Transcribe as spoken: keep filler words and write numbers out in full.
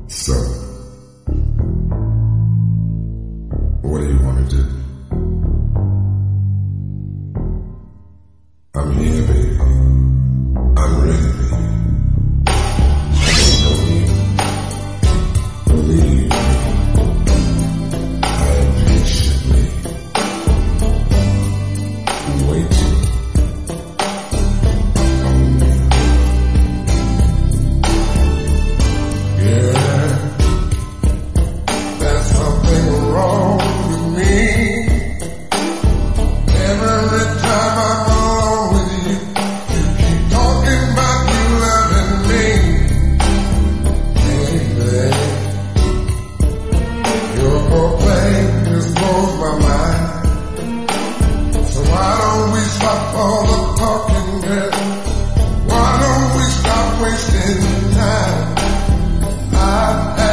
So, what do you want to do? I'm here, baby. I'm ready, baby. Believe me, I am patiently waiting on you. Yeah, there's something wrong with me. Every time I'm alone with you, you keep talking about you loving me. Baby, your whole thing just blows my mind. So why don't we stop all the talking, girl? Why don't we stop wasting time? I